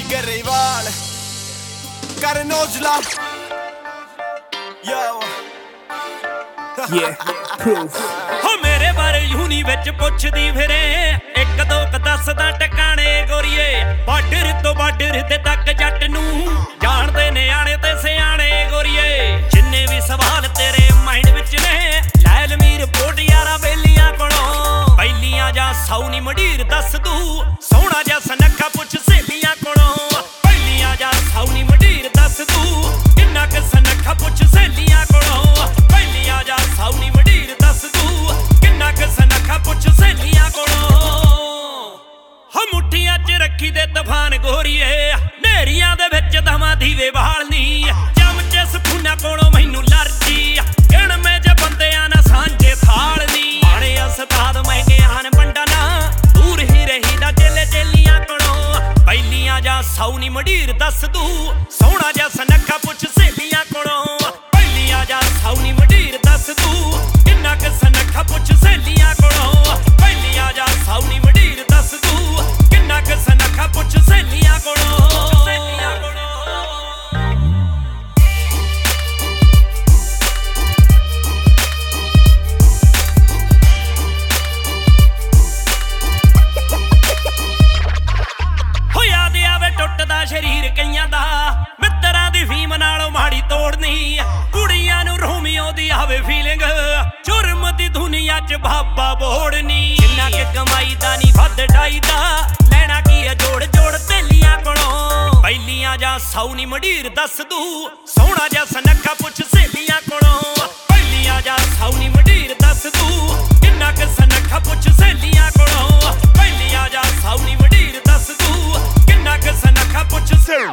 ਗਰੇਵਾਲ ਕਰ ਨੌਜਲਾ ਯੋ proof ਹੋ ਮੇਰੇ ਬਾਰੇ ਯੂਨੀ ਵਿੱਚ ਪੁੱਛਦੀ ਫਿਰੇ ਇੱਕ ਦੋ ਕ ਦੱਸਦਾ ਟਿਕਾਣੇ ਗੋਰੀਏ ਬਾਰਡਰ ਤੋਂ ਬਾਰਡਰ ਤੇ ਤੱਕ ਜੱਟ ਨੂੰ ਜਾਣਦੇ ਨਿਆਣੇ ਤੇ ਸਿਆਣੇ ਗੋਰੀਏ ਜਿੰਨੇ ਵੀ ਸਵਾਲ ਤੇਰੇ ਮਾਈਂਡ ਵਿੱਚ ਨੇ ਲੈ ਲਮੀ ਰਿਪੋਰਟ ਯਾਰਾ ਬੇਲੀਆਂ ਕੋਲੋਂ ਪਹਿਲੀਆਂ ਜਾਂ ਸੌਣੀ ਮਢੀਰ ਦੱਸ ਦੂ ਸੋਹਣਾ ਜਾਂ ਸਨੱਖਾ ਪੁੱਛ ਸਹੇਲੀਆਂ ਕੋਲੋਂ ਪਹਿਲੀਆਂ ਜਾਂ ਸੌਣੀ ਮਢੀਰ ਦੱਸ ਦੂ ਕਿੰਨਾ ਕ ਸਨੱਖਾ ਪੁੱਛ ਸਹੇਲੀਆਂ ਕੋਲੋਂ ਪਹਿਲੀਆਂ ਜਾਂ ਸੌਣੀ ਮਢੀਰ ਦੱਸ ਦੂ ਕਿੰਨਾ ਕ ਸਨੱਖਾ ਪੁੱਛ ਸਹੇਲੀਆਂ ਕੋਲੋਂ ਹੋ ਮੁੱਠੀਆਂ 'ਚ ਰੱਖੀ ਦੇ ਤੂਫਾਨ ਗੋਰੀਏ ਨੇਰੀਆਂ ਦੇ ਵਿੱਚ ਦਵਾਂ ਦੀਵੇ ਬਾਲਨੀ ਚਮਚੇ ਸਪੂਨਾ ਕੋਲੋਂ ਮੈਨੂੰ ਲਰਜੀ ਗਿਣਵੇਂ ਜੇ ਬੰਦਿਆਂ ਨਾ ਸਾਂਝੇ ਥਾਲਨੀ ਆਣੇ ਉਸਤਾਦ ਮਹਿੰਗੇ ਹਨ ਪੰਡਾ ਨਾ ਦੂਰ ਹੀ ਰਹੀਦਾ ਚੇਲੇ ਚੇਲੀਆਂ ਕੋਲੋਂ ਪਹਿਲੀਆਂ ਜਾਂ ਸੌਣੀ ਮਢੀਰ ਦੱਸ ਦੂ ਸੋਹਣਾ ਜਾਂ ਸਨੱਖਾ ਪੁੱਛ ਸਹੇਲੀਆਂ ਕੋਲੋਂ ਪਹਿਲੀਆਂ ਜਾਂ ਸੌਣੀ ਮਢੀਰ ਦੱਸ ਦੂ ਕਿੰਨਾ ਕ ਸਨੱਖਾ ਪੁੱਛ ਸਹੇਲੀਆਂ ਕੋਲੋਂ ਪਹਿਲੀਆਂ ਜਾਂ ਸੌਣੀ ਮਢੀਰ ਦੱਸ ਦੂ ਕਿੰਨਾ ਕ ਸਨੱਖਾ ਪੁੱਛ ਸਹੇਲੀਆਂ ਕੋਲੋਂ ਟੁੱਟਦਾ ਸ਼ਰੀਰ ਕਈਆਂ ਦਾ ਮਿੱਤਰਾਂ ਦੀ ਫੀਮ ਨਾਲੋਂ ਮਾੜੀ ਤੋੜਨੀ ਕੁੜੀਆਂ ਨੂੰ ਰੋਮੀਓ ਦੀ ਆਵੇ ਫੀਲਿੰਗ ਜੁਰਮ ਦੀ ਦੁਨੀਆ 'ਚ ਬਾਬਾ ਬੋੜਨੀ ਜਿੰਨਾ ਕਿ ਕਮਾਈ ਦਾ ਨਹੀਂ ਵੱਧ ਡਾਈਦਾ ਲੈਣਾ ਕੀ ਹੈ ਜੋੜ ਜੋੜ ਤੇਲੀਆਂ ਕੋਲੋਂ ਪਹਿਲੀਆਂ ਜਾਂ ਸੌਣੀ ਮਢੀਰ ਦੱਸ ਦੂ ਸੋਹਣਾ ਜਾਂ ਸਨੱਖਾ ਪੁੱਛ ਸਹੇਲੀਆਂ ਕੋਲੋਂ ਪਹਿਲੀਆਂ ਜਾਂ ਸੌਣੀ ਮਢੀਰ ਦੱਸ ਦੂ ਕਿੰਨਾ ਕ ਸਨੱਖਾ ਪੁੱਛ ਸਹੇਲੀਆਂ ਕੋਲੋਂ ਪਹਿਲੀਆਂ ਜਾਂ ਸੌਣੀ ਮਢੀਰ ਦੱਸ ਦੂ ਕਿੰਨਾ ਕ ਸਨੱਖਾ ਪੁੱਛ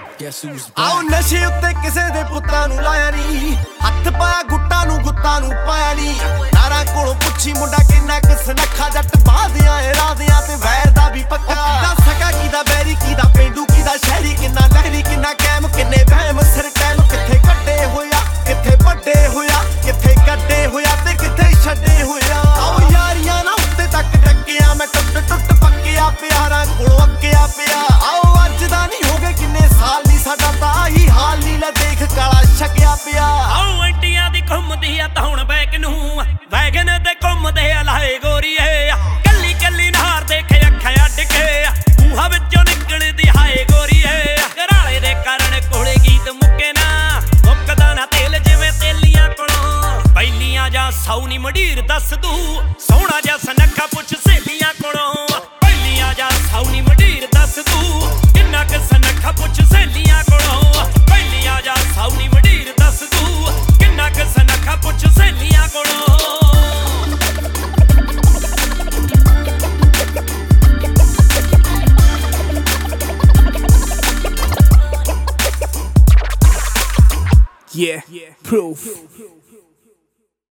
ਆਓ ਨਸ਼ੇ ਉੱਤੇ ਕਿਸੇ ਦੇ ਪੁੱਤਾਂ ਨੂੰ ਲਾਇਆ ਨੀ ਹੱਥ ਪਾਇਆ ਗੁੱਟਾਂ ਨੂੰ ਪਾਇਆ ਨੀ ਨਾਰਾਂ ਕੋਲੋਂ ਪੁੱਛੀ ਮੁੰਡਾ ਕਿੰਨਾ ਕ ਸਨੱਖਾ ਜੱਟ ਬਾਦਿਆਂ ਰਾਦਿਆਂ ਤੇ ਵੈਰ ਦਾ ਵੀ ਪੱਕਾ ਕਿਦਾ ਸਕਾ ਕਿਦਾ ਬੈਰੀ ਕਿਦਾ ਪੇਂਡੂ ਕਿਦਾ ਸ਼ਹਿਰੀ ਕਿੰਨਾ ਲਹਿਰੀ ਕਿੰਨਾ ਕੈਮ ਕਿੰਨੇ ਵਹਿਮ ਸਿਰ ਟਾਈਮ ਕਿੱਥੇ ਕੱਢੇ ਹੋਇਆ ਕਿੱਥੇ ਵੱਡੇ ਹੋਇਆ ਕਿੱਥੇ ਕੱਢੇ ਹੋਇਆ ਤੇ ਕਿੱਥੇ ਛੱਡੇ ਹੋਇਆ ਆਓ ਯਾਰੀਆਂ ਨਾ ਉੱਤੇ ਤੱਕ ਟੱਕਿਆ ਮੈਂ ਟੁੱਟ ਪੱਕਿਆ ਪਿਆਰਾਂ ਕੋਲੋਂ ਅੱਕਿਆ ਪਿਆ ਆਓ ਅੱਜ ਦਾ ਨਹੀਂ ਹੋ ਗਏ ਕਿੰਨੇ ਸਾਲ ਨੀ ਸਾਡਾ ਤਾਂ ਆਹੀ ਹਾਲ ਨੀ ਲੈ ਦੇਖ ਕਾਲਾ ਛਕਿਆ ਪਿਆ ਆਓ ਐਂਟੀਆਂ ਦੀ ਘੁੰਮਦੀ ਆ ਤਾਂ ਹੁਣ ਬੈਕ ਨੂੰ ਵੈਗਨ ਤੇ ਘੁੰਮਦੇ ਆ ਲਾਏ ਗੋਰੀਏ ਕੱਲੀ ਕੱਲੀ ਨਹਾਰ ਦੇਖੇ ਅੱਖਾਂ ਅੱਡ ਕੇ ਮੂੰਹਾਂ ਵਿੱਚੋਂ ਨਿਕਲਦੀ ਹਾਏ ਗੋਰੀਏ ਘਰਾਲੇ ਦੇ ਕਾਰਨ ਕੋਲੇ ਗੀਤ ਮੁੱਕੇ ਨਾ ਮੁੱਕਦਾ ਨਾ ਤੇਲ ਜਿਵੇਂ ਤੇਲੀਆਂ ਕੋਲੋਂ ਪਹਿਲੀਆਂ ਜਾਂ ਸੌਣੀ ਮਢੀਰ ਦੱਸ ਦੂ ਸੋਹਣਾ ਜਾਂ ਸਨੱਖਾ ਪੁੱਛ ਸਹੇਲੀਆਂ ਕੋਲੋਂ ਪਹਿਲੀਆਂ ਜਾਂ ਸੌਣੀ ਮਢੀਰ ਦੱਸ ਦੂ ਕਿੰਨਾ ਕ ਸਨੱਖਾ ਪੁੱਛ ਸਹੇਲੀਆਂ ਕੋਲੋਂ ਪਹਿਲੀਆਂ ਜਾਂ ਸੌਣੀ ਮਢੀਰ ਦੱਸ ਦੂ ਕਿੰਨਾ ਕ ਸਨੱਖਾ ਪੁੱਛ ਸਹੇਲੀਆਂ ਕੋਲੋਂ proof